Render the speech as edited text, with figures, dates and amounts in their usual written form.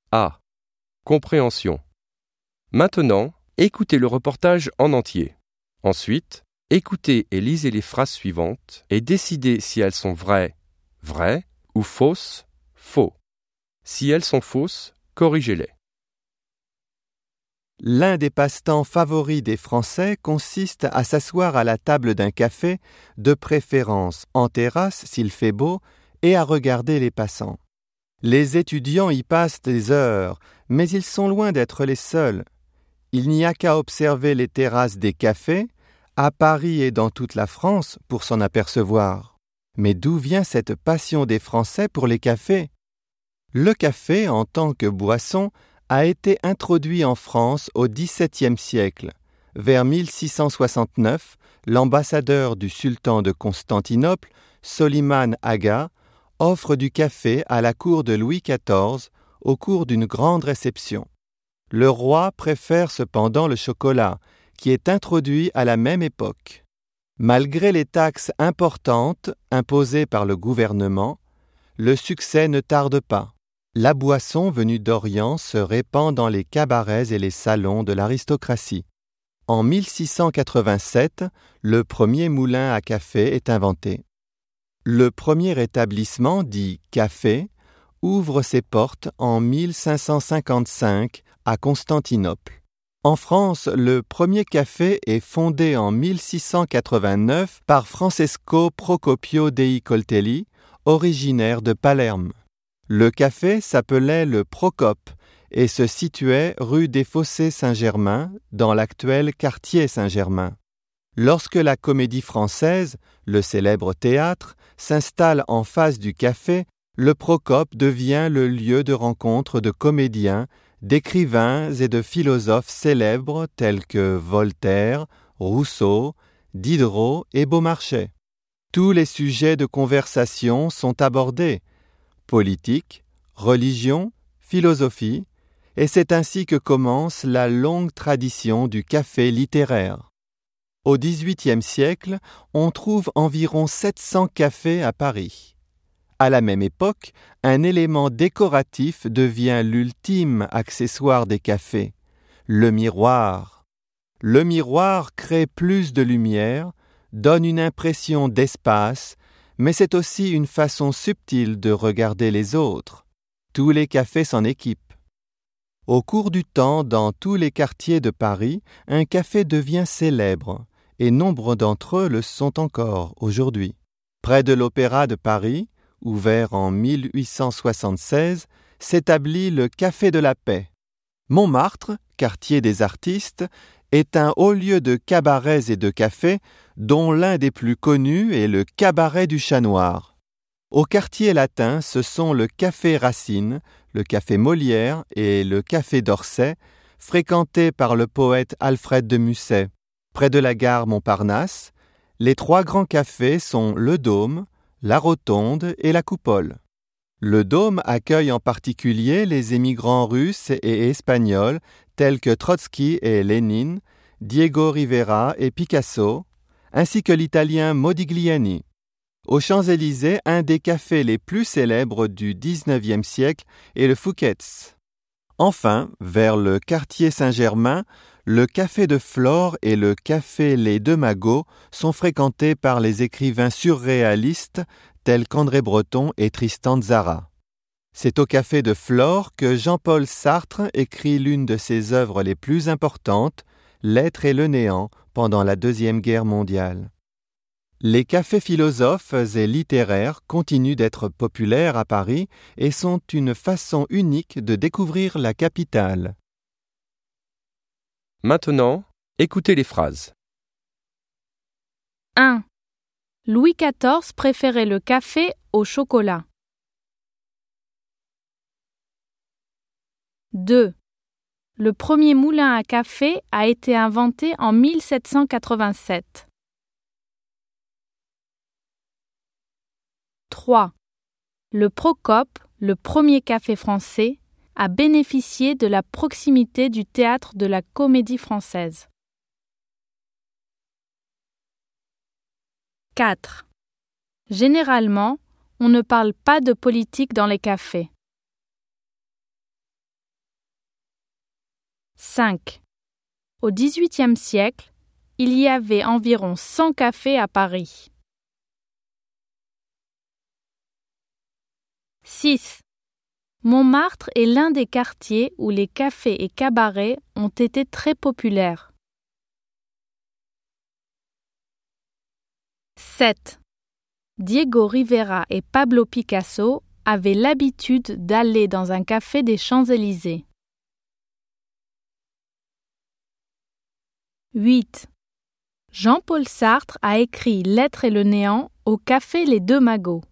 A. Compréhension. Maintenant, écoutez le reportage en entier. Ensuite, écoutez et lisez les phrases suivantes et décidez si elles sont vraies, vraies ou fausses, faux. Si elles sont fausses, corrigez-les. L'un des passe-temps favoris des Français consiste à s'asseoir à la table d'un café, de préférence en terrasse s'il fait beau, et à regarder les passants. Les étudiants y passent des heures, mais ils sont loin d'être les seuls. Il n'y a qu'à observer les terrasses des cafés, à Paris et dans toute la France, pour s'en apercevoir. Mais d'où vient cette passion des Français pour les cafés ? Le café, en tant que boisson, a été introduit en France au XVIIe siècle. Vers 1669, l'ambassadeur du sultan de Constantinople, Soliman Aga, offre du café à la cour de Louis XIV au cours d'une grande réception. Le roi préfère cependant le chocolat, qui est introduit à la même époque. Malgré les taxes importantes imposées par le gouvernement, le succès ne tarde pas. La boisson venue d'Orient se répand dans les cabarets et les salons de l'aristocratie. En 1687, le premier moulin à café est inventé. Le premier établissement, dit café, ouvre ses portes en 1555 à Constantinople. En France, le premier café est fondé en 1689 par Francesco Procopio dei Coltelli, originaire de Palerme. Le café s'appelait le Procope et se situait rue des Fossés Saint-Germain, dans l'actuel quartier Saint-Germain. Lorsque la Comédie Française, le célèbre théâtre, s'installe en face du café, le Procope devient le lieu de rencontre de comédiens, d'écrivains et de philosophes célèbres tels que Voltaire, Rousseau, Diderot et Beaumarchais. Tous les sujets de conversation sont abordés, politique, religion, philosophie, et c'est ainsi que commence la longue tradition du café littéraire. Au XVIIIe siècle, on trouve environ 700 cafés à Paris. À la même époque, un élément décoratif devient l'ultime accessoire des cafés, le miroir. Le miroir crée plus de lumière, donne une impression d'espace, mais c'est aussi une façon subtile de regarder les autres. Tous les cafés s'en équipent. Au cours du temps, dans tous les quartiers de Paris, un café devient célèbre, et nombre d'entre eux le sont encore aujourd'hui. Près de l'Opéra de Paris, ouvert en 1876, s'établit le Café de la Paix. Montmartre, quartier des artistes, est un haut lieu de cabarets et de cafés, dont l'un des plus connus est le Cabaret du Chat Noir. Au quartier latin, ce sont le Café Racine, le Café Molière et le Café d'Orsay, fréquentés par le poète Alfred de Musset. Près de la gare Montparnasse, les trois grands cafés sont le Dôme, la Rotonde et la Coupole. Le Dôme accueille en particulier les émigrants russes et espagnols tels que Trotsky et Lénine, Diego Rivera et Picasso, ainsi que l'italien Modigliani. Aux Champs-Élysées, un des cafés les plus célèbres du XIXe siècle est le Fouquet's. Enfin, vers le quartier Saint-Germain, le Café de Flore et le Café Les Deux Magots sont fréquentés par les écrivains surréalistes tels qu'André Breton et Tristan Tzara. C'est au Café de Flore que Jean-Paul Sartre écrit l'une de ses œuvres les plus importantes, L'être et le néant, pendant la Deuxième Guerre mondiale. Les cafés philosophes et littéraires continuent d'être populaires à Paris et sont une façon unique de découvrir la capitale. Maintenant, écoutez les phrases. 1. Louis XIV préférait le café au chocolat. 2. Le premier moulin à café a été inventé en 1787. 3. Le Procope, le premier café français, a bénéficié de la proximité du théâtre de la Comédie Française. 4. Généralement, on ne parle pas de politique dans les cafés. 5. Au XVIIIe siècle, il y avait environ 100 cafés à Paris. 6. Montmartre est l'un des quartiers où les cafés et cabarets ont été très populaires. 7. Diego Rivera et Pablo Picasso avaient l'habitude d'aller dans un café des Champs-Élysées. 8. Jean-Paul Sartre a écrit L'être et le néant au café Les Deux Magots.